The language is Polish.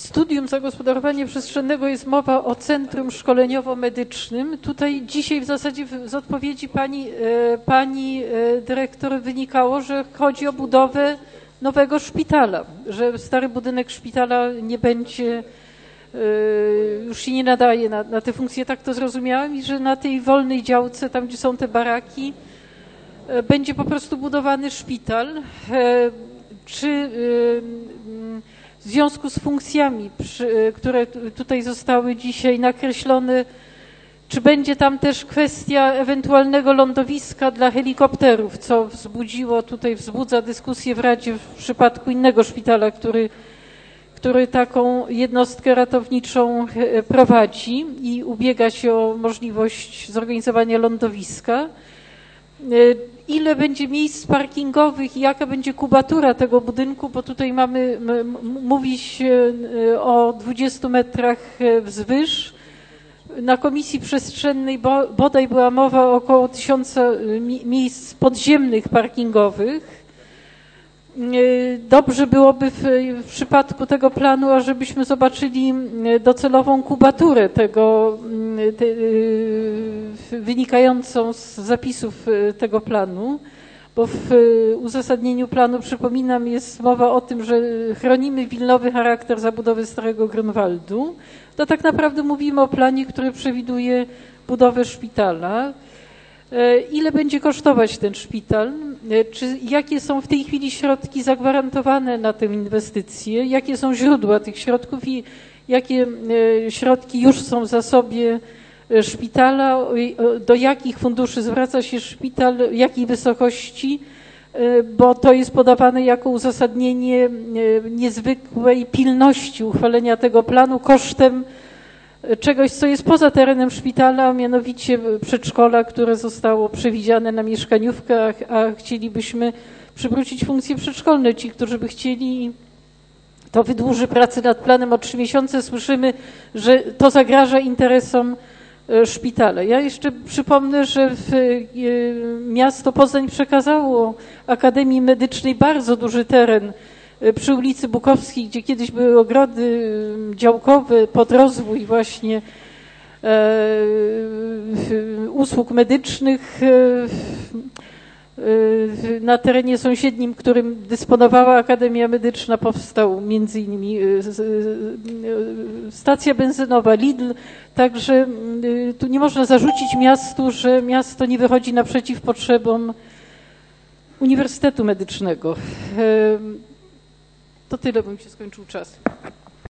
studium zagospodarowania przestrzennego jest mowa o centrum szkoleniowo-medycznym. Tutaj dzisiaj w zasadzie z odpowiedzi pani dyrektor wynikało, że chodzi o budowę nowego szpitala, że stary budynek szpitala nie będzie, już się nie nadaje na te funkcje, tak to zrozumiałam, i że na tej wolnej działce, tam gdzie są te baraki, będzie po prostu budowany szpital. Czy w związku z funkcjami, które tutaj zostały dzisiaj nakreślone, czy będzie tam też kwestia ewentualnego lądowiska dla helikopterów, co wzbudza dyskusję w Radzie w przypadku innego szpitala, który taką jednostkę ratowniczą prowadzi i ubiega się o możliwość zorganizowania lądowiska. Ile będzie miejsc parkingowych i jaka będzie kubatura tego budynku, bo tutaj mówi się o 20 metrach wzwyż. Na komisji przestrzennej bodaj była mowa o około 1000 miejsc podziemnych parkingowych. Dobrze byłoby w przypadku tego planu, ażebyśmy zobaczyli docelową kubaturę wynikającą z zapisów tego planu, bo w uzasadnieniu planu, przypominam, jest mowa o tym, że chronimy wilnowy charakter zabudowy Starego Grunwaldu. To tak naprawdę mówimy o planie, który przewiduje budowę szpitala. Ile będzie kosztować ten szpital? Jakie są w tej chwili środki zagwarantowane na tę inwestycję? Jakie są źródła tych środków i jakie środki już są w zasobie szpitala? Do jakich funduszy zwraca się szpital? Jakiej wysokości? Bo to jest podawane jako uzasadnienie niezwykłej pilności uchwalenia tego planu kosztem czegoś, co jest poza terenem szpitala, a mianowicie przedszkola, które zostało przewidziane na mieszkaniówkach, a chcielibyśmy przywrócić funkcje przedszkolne. Ci, którzy by chcieli, to wydłuży pracę nad planem o 3 miesiące. Słyszymy, że to zagraża interesom szpitala. Ja jeszcze przypomnę, że miasto Poznań przekazało Akademii Medycznej bardzo duży teren przy ulicy Bukowskiej, gdzie kiedyś były ogrody działkowe pod rozwój właśnie usług medycznych na terenie sąsiednim, którym dysponowała Akademia Medyczna. Powstał między innymi stacja benzynowa, Lidl, także tu nie można zarzucić miastu, że miasto nie wychodzi naprzeciw potrzebom Uniwersytetu Medycznego. To tyle, bym się skończył czas.